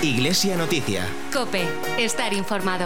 Iglesia Noticia. COPE. Estar informado.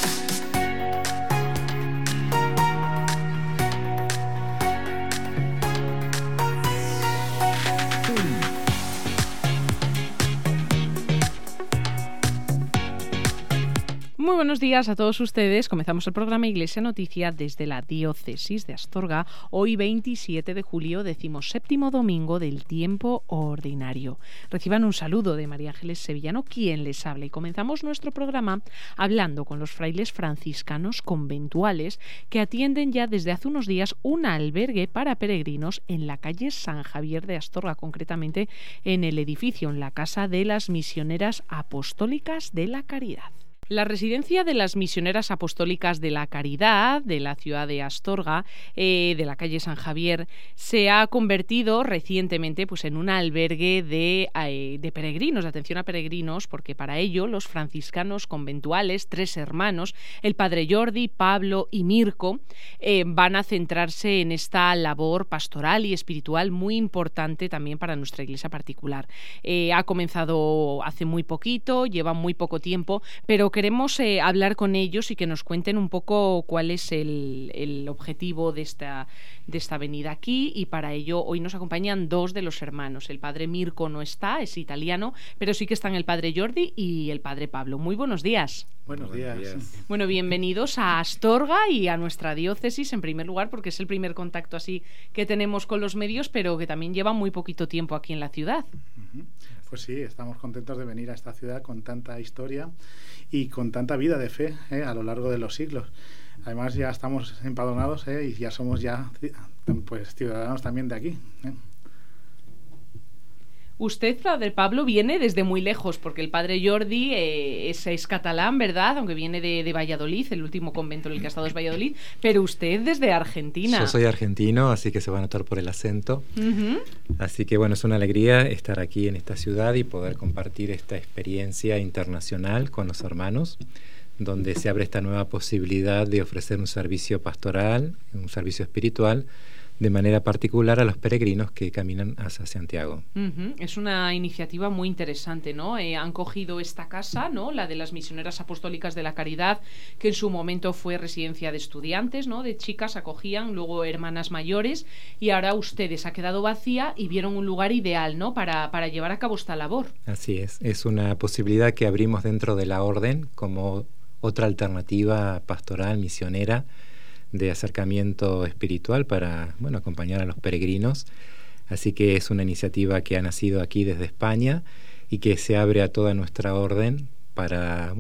Muy buenos días a todos ustedes. Comenzamos el programa Iglesia Noticia desde la Diócesis de Astorga, hoy 27 de julio, 17º domingo del tiempo ordinario. Reciban un saludo de María Ángeles Sevillano, quien les habla, y comenzamos nuestro programa hablando con los frailes franciscanos conventuales que atienden ya desde hace unos días un albergue para peregrinos en la calle San Javier de Astorga, concretamente en el edificio, en la Casa de las Misioneras Apostólicas de la Caridad. La residencia de las Misioneras Apostólicas de la Caridad de la ciudad de Astorga, de la calle San Javier, se ha convertido recientemente en un albergue de peregrinos, de atención a peregrinos, porque para ello los franciscanos conventuales, 3 hermanos, el padre Jordi, Pablo y Mirko, van a centrarse en esta labor pastoral y espiritual muy importante también para nuestra iglesia particular. Ha comenzado hace muy poquito, lleva muy poco tiempo, pero queremos hablar con ellos y que nos cuenten un poco cuál es el objetivo de esta venida aquí, y para ello hoy nos acompañan 2 de los hermanos. El padre Mirko no está, es italiano, pero sí que están el padre Jordi y el padre Pablo. Muy buenos días. Buenos días. Bueno, bienvenidos a Astorga y a nuestra diócesis, en primer lugar, porque es el primer contacto así que tenemos con los medios, pero que también llevan muy poquito tiempo aquí en la ciudad. Pues sí, estamos contentos de venir a esta ciudad con tanta historia y con tanta vida de fe a lo largo de los siglos. Además ya estamos empadronados y ya somos ciudadanos también de aquí. Usted, padre Pablo, viene desde muy lejos, porque el padre Jordi es catalán, ¿verdad? Aunque viene de Valladolid, el último convento en el que ha estado es Valladolid, pero usted desde Argentina. Yo soy argentino, así que se va a notar por el acento. Uh-huh. Así que bueno, es una alegría estar aquí en esta ciudad y poder compartir esta experiencia internacional con los hermanos, donde se abre esta nueva posibilidad de ofrecer un servicio pastoral, un servicio espiritual, de manera particular a los peregrinos que caminan hacia Santiago. Uh-huh. Es una iniciativa muy interesante, ¿no? Han cogido esta casa, ¿no? La de las Misioneras Apostólicas de la Caridad, que en su momento fue residencia de estudiantes, ¿no? De chicas acogían, luego hermanas mayores, y ahora ustedes ha quedado vacía y vieron un lugar ideal, ¿no? Para llevar a cabo esta labor. Así es una posibilidad que abrimos dentro de la orden como otra alternativa pastoral, misionera, de acercamiento espiritual para acompañar a los peregrinos. Así que es una iniciativa que ha nacido aquí desde España y que se abre a toda nuestra orden para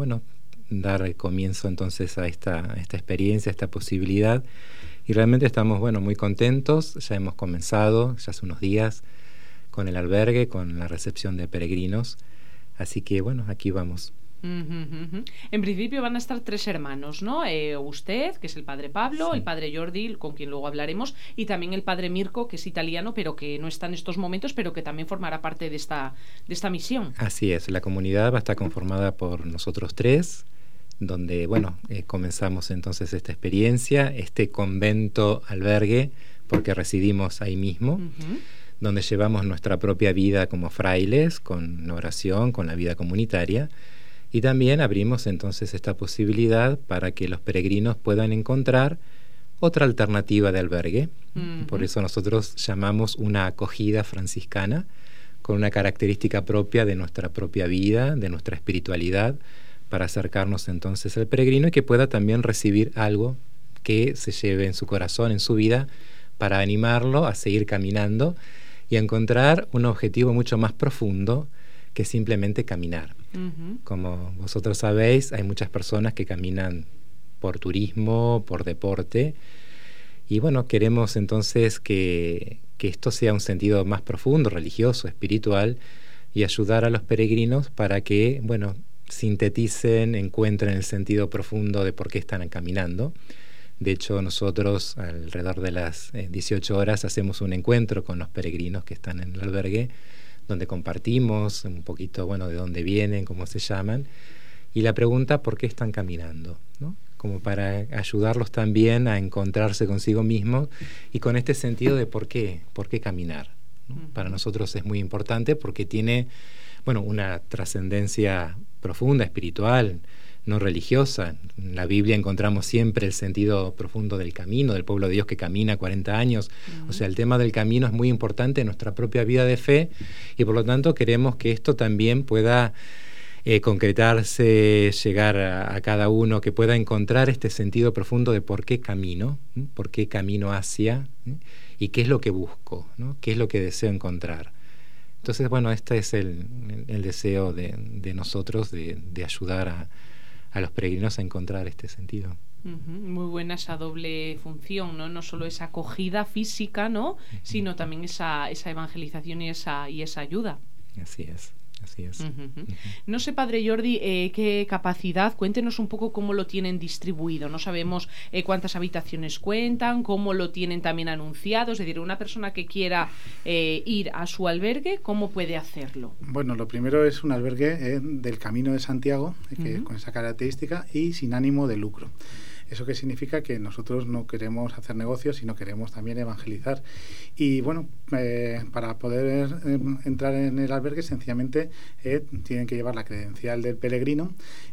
dar comienzo entonces a esta experiencia, a esta posibilidad, y realmente estamos muy contentos. Ya hemos comenzado ya hace unos días con el albergue, con la recepción de peregrinos, así que aquí vamos. Uh-huh. En principio van a estar 3 hermanos, ¿no? Usted, que es el padre Pablo, sí. El padre Jordi, con quien luego hablaremos, y también el padre Mirko, que es italiano, pero que no está en estos momentos, pero que también formará parte de esta misión. Así es, la comunidad va a estar conformada por nosotros 3, donde, comenzamos entonces esta experiencia, este convento albergue, porque residimos ahí mismo, uh-huh, donde llevamos nuestra propia vida como frailes, con oración, con la vida comunitaria. Y también abrimos entonces esta posibilidad para que los peregrinos puedan encontrar otra alternativa de albergue. Uh-huh. Por eso nosotros llamamos una acogida franciscana, con una característica propia de nuestra propia vida, de nuestra espiritualidad, para acercarnos entonces al peregrino y que pueda también recibir algo que se lleve en su corazón, en su vida, para animarlo a seguir caminando y a encontrar un objetivo mucho más profundo que simplemente caminar. Uh-huh. Como vosotros sabéis, hay muchas personas que caminan por turismo, por deporte, y queremos entonces que esto sea un sentido más profundo, religioso, espiritual, y ayudar a los peregrinos para que, sinteticen, encuentren el sentido profundo de por qué están caminando. De hecho, nosotros alrededor de las 18 horas hacemos un encuentro con los peregrinos que están en el albergue, donde compartimos un poquito, de dónde vienen, cómo se llaman, y la pregunta por qué están caminando, ¿no? Como para ayudarlos también a encontrarse consigo mismos y con este sentido de por qué caminar, ¿no? Para nosotros es muy importante porque tiene, bueno, una trascendencia profunda, espiritual, no religiosa. En la Biblia encontramos siempre el sentido profundo del camino, del pueblo de Dios que camina 40 años. O sea, el tema del camino es muy importante en nuestra propia vida de fe y por lo tanto queremos que esto también pueda concretarse, llegar a cada uno, que pueda encontrar este sentido profundo de por qué camino hacia, y qué es lo que busco, ¿no? Qué es lo que deseo encontrar. Entonces, bueno, este es el deseo de nosotros de ayudar a los peregrinos a encontrar este sentido. Muy buena esa doble función, ¿no? No solo esa acogida física, ¿no? Sino también esa evangelización y esa ayuda. Así es. No sé, Padre Jordi, qué capacidad, cuéntenos un poco cómo lo tienen distribuido. No sabemos cuántas habitaciones cuentan, cómo lo tienen también anunciado. Es decir, una persona que quiera ir a su albergue, ¿cómo puede hacerlo? Bueno, lo primero es un albergue del Camino de Santiago, con esa característica y sin ánimo de lucro. ¿Eso qué significa? Que nosotros no queremos hacer negocios, sino queremos también evangelizar. Y bueno, para poder entrar en el albergue, sencillamente tienen que llevar la credencial del peregrino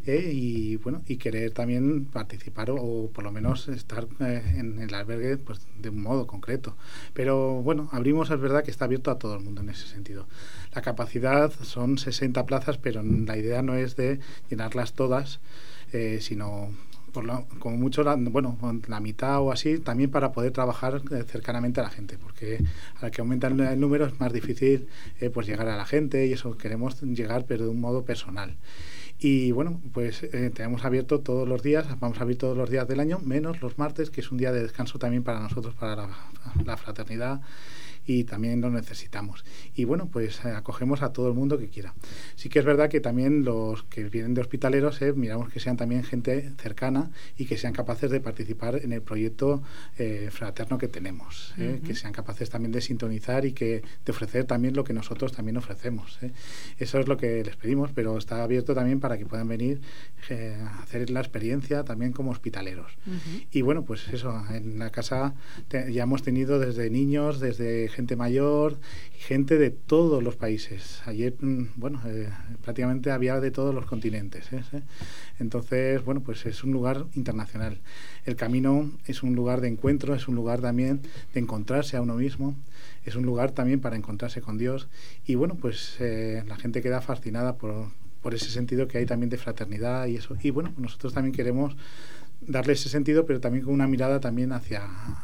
y querer también participar o por lo menos estar en el albergue pues, de un modo concreto. Pero bueno, es verdad que está abierto a todo el mundo en ese sentido. La capacidad son 60 plazas, pero la idea no es de llenarlas todas, sino como mucho la mitad o así, también para poder trabajar cercanamente a la gente, porque al que aumenta el número es más difícil pues llegar a la gente, y eso queremos llegar, pero de un modo personal. Y bueno, pues tenemos abierto todos los días, vamos a abrir todos los días del año, menos los martes, que es un día de descanso también para nosotros, para la fraternidad, y también lo necesitamos. Y bueno, pues acogemos a todo el mundo que quiera. Sí que es verdad que también los que vienen de hospitaleros, miramos que sean también gente cercana y que sean capaces de participar en el proyecto fraterno que tenemos, que sean capaces también de sintonizar y de ofrecer también lo que nosotros también ofrecemos. Eso es lo que les pedimos, pero está abierto también para que puedan venir a hacer la experiencia también como hospitaleros. Y bueno, pues eso, en la casa ya hemos tenido desde niños, desde gente mayor y gente de todos los países. Ayer, prácticamente había de todos los continentes. Entonces, bueno, pues es un lugar internacional. El camino es un lugar de encuentro, es un lugar también de encontrarse a uno mismo, es un lugar también para encontrarse con Dios. Y bueno, pues la gente queda fascinada por ese sentido que hay también de fraternidad y eso. Y bueno, nosotros también queremos darle ese sentido, pero también con una mirada también hacia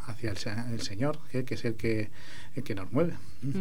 el Señor, que es el que nos mueve.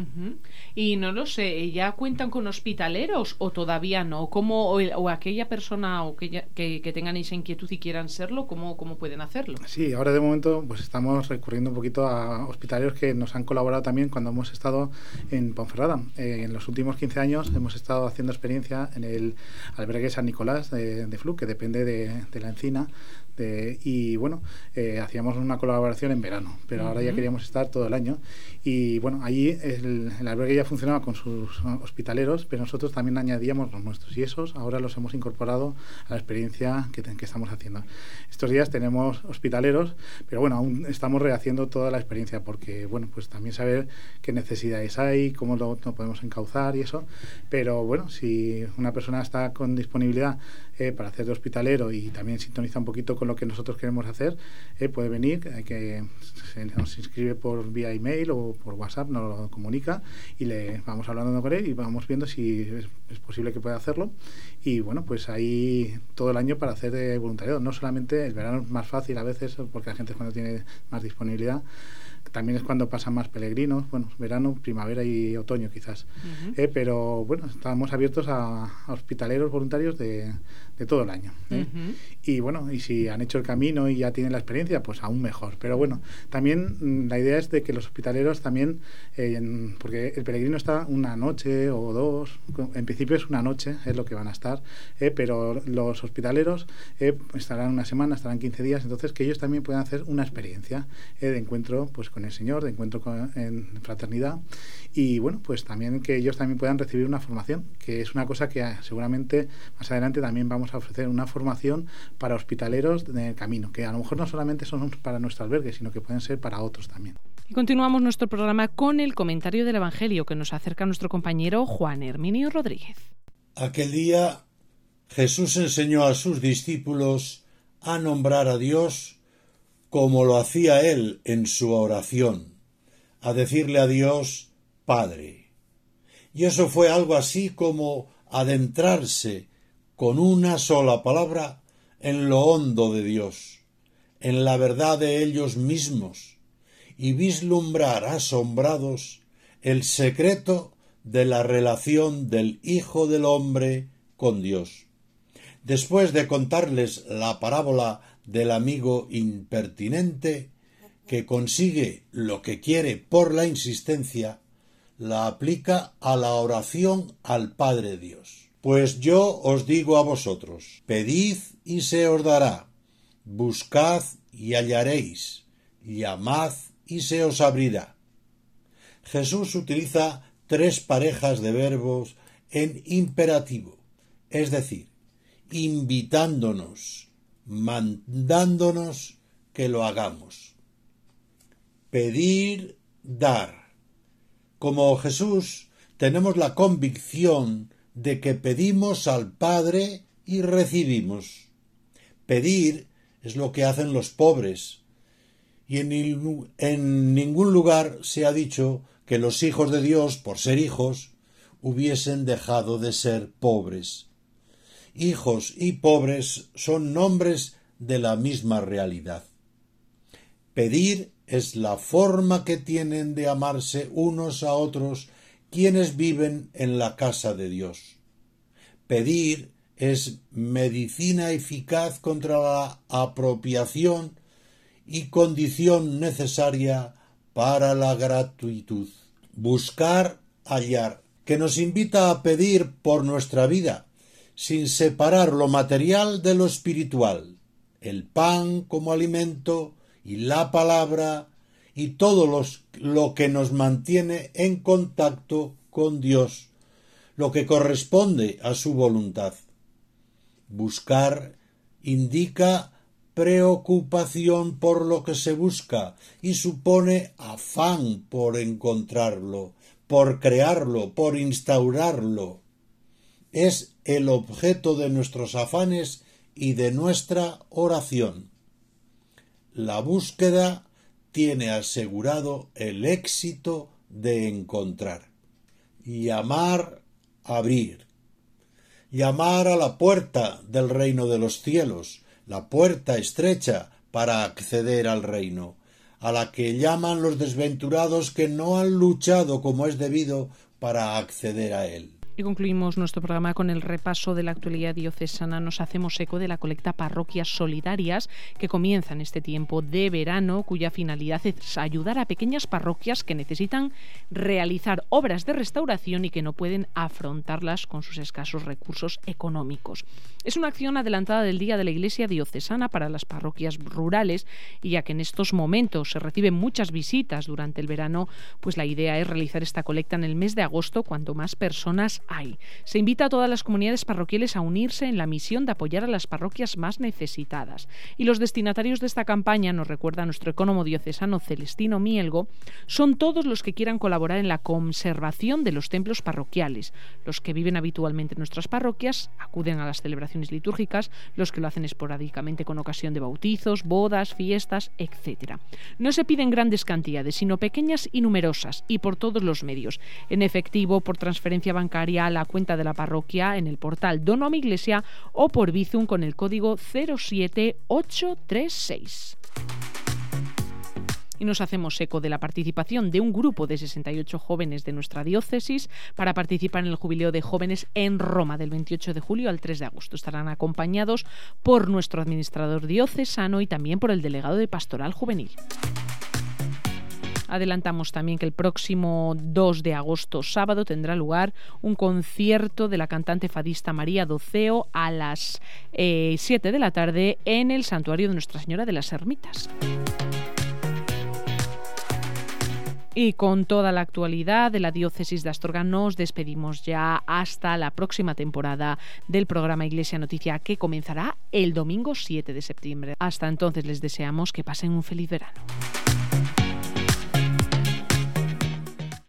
Y no lo sé, ¿ya cuentan con hospitaleros o todavía no? O aquella persona que tengan esa inquietud y quieran serlo, ¿cómo pueden hacerlo? Sí, ahora de momento pues estamos recurriendo un poquito a hospitaleros que nos han colaborado también cuando hemos estado en Ponferrada. En los últimos 15 años hemos estado haciendo experiencia en el albergue San Nicolás de Fluc, que depende de la Encina. Y bueno, hacíamos una colaboración en verano, pero ahora ya queríamos estar todo el año. Y bueno, allí el albergue ya funcionaba con sus hospitaleros, pero nosotros también añadíamos los nuestros, y esos ahora los hemos incorporado a la experiencia que estamos haciendo. Estos días tenemos hospitaleros, pero bueno, aún estamos rehaciendo toda la experiencia, porque bueno, pues también saber qué necesidades hay, cómo lo podemos encauzar y eso. Pero bueno, si una persona está con disponibilidad para hacer de hospitalero y también sintoniza un poquito con lo que nosotros queremos hacer, puede venir, que se nos inscribe por vía email o por WhatsApp, nos lo comunica y le vamos hablando con él y vamos viendo si es posible que pueda hacerlo. Y bueno, pues ahí todo el año para hacer de voluntariado, no solamente el verano es más fácil a veces porque la gente es cuando tiene más disponibilidad. También es cuando pasan más peregrinos, bueno, verano, primavera y otoño quizás. Pero bueno, estamos abiertos a hospitaleros voluntarios de todo el año. Y bueno, y si han hecho el camino y ya tienen la experiencia, pues aún mejor. Pero bueno, también la idea es de que los hospitaleros también, porque el peregrino está una noche o dos, en principio es una noche, es lo que van a estar, pero los hospitaleros estarán una semana, estarán 15 días, entonces que ellos también puedan hacer una experiencia de encuentro pues con el Señor, de encuentro en fraternidad, y bueno, pues también que ellos también puedan recibir una formación, que es una cosa que seguramente más adelante también vamos a ofrecer, una formación para hospitaleros en el camino, que a lo mejor no solamente son para nuestro albergue, sino que pueden ser para otros también. Y continuamos nuestro programa con el comentario del Evangelio que nos acerca nuestro compañero Juan Herminio Rodríguez. Aquel día Jesús enseñó a sus discípulos a nombrar a Dios como lo hacía él en su oración, a decirle a Dios Padre. Y eso fue algo así como adentrarse con una sola palabra en lo hondo de Dios, en la verdad de ellos mismos, y vislumbrar asombrados el secreto de la relación del Hijo del Hombre con Dios. Después de contarles la parábola del amigo impertinente que consigue lo que quiere por la insistencia, la aplica a la oración al Padre Dios. Pues yo os digo a vosotros, pedid y se os dará, buscad y hallaréis, llamad y se os abrirá. Jesús utiliza 3 parejas de verbos en imperativo, es decir, invitándonos, mandándonos que lo hagamos. Pedir, dar. Como Jesús, tenemos la convicción de que pedimos al Padre y recibimos. Pedir es lo que hacen los pobres, y en ningún lugar se ha dicho que los hijos de Dios, por ser hijos, hubiesen dejado de ser pobres. Hijos y pobres son nombres de la misma realidad. Pedir es la forma que tienen de amarse unos a otros quienes viven en la casa de Dios. Pedir es medicina eficaz contra la apropiación y condición necesaria para la gratitud. Buscar, hallar, que nos invita a pedir por nuestra vida, sin separar lo material de lo espiritual, el pan como alimento y la palabra y todo lo que nos mantiene en contacto con Dios, lo que corresponde a su voluntad. Buscar indica preocupación por lo que se busca y supone afán por encontrarlo, por crearlo, por instaurarlo. Es el objeto de nuestros afanes y de nuestra oración. La búsqueda tiene asegurado el éxito de encontrar. Llamar, abrir. Llamar a la puerta del reino de los cielos, la puerta estrecha para acceder al reino, a la que llaman los desventurados que no han luchado como es debido para acceder a él. Y concluimos nuestro programa con el repaso de la actualidad diocesana. Nos hacemos eco de la colecta Parroquias Solidarias que comienza en este tiempo de verano, cuya finalidad es ayudar a pequeñas parroquias que necesitan realizar obras de restauración y que no pueden afrontarlas con sus escasos recursos económicos. Es una acción adelantada del Día de la Iglesia Diocesana para las parroquias rurales, y ya que en estos momentos se reciben muchas visitas durante el verano, pues la idea es realizar esta colecta en el mes de agosto, cuando más personas hay. Se invita a todas las comunidades parroquiales a unirse en la misión de apoyar a las parroquias más necesitadas. Y los destinatarios de esta campaña, nos recuerda nuestro ecónomo diocesano Celestino Mielgo, son todos los que quieran colaborar en la conservación de los templos parroquiales. Los que viven habitualmente en nuestras parroquias acuden a las celebraciones litúrgicas, los que lo hacen esporádicamente con ocasión de bautizos, bodas, fiestas, etc. No se piden grandes cantidades, sino pequeñas y numerosas, y por todos los medios, en efectivo, por transferencia bancaria a la cuenta de la parroquia en el portal Dono a mi Iglesia o por Bizum con el código 07836. Y nos hacemos eco de la participación de un grupo de 68 jóvenes de nuestra diócesis para participar en el Jubileo de Jóvenes en Roma del 28 de julio al 3 de agosto. Estarán acompañados por nuestro administrador diocesano y también por el delegado de Pastoral Juvenil. Adelantamos también que el próximo 2 de agosto, sábado, tendrá lugar un concierto de la cantante fadista María Doceo a las 7 de la tarde en el Santuario de Nuestra Señora de las Ermitas. Y con toda la actualidad de la diócesis de Astorga nos despedimos ya hasta la próxima temporada del programa Iglesia Noticia, que comenzará el domingo 7 de septiembre. Hasta entonces les deseamos que pasen un feliz verano.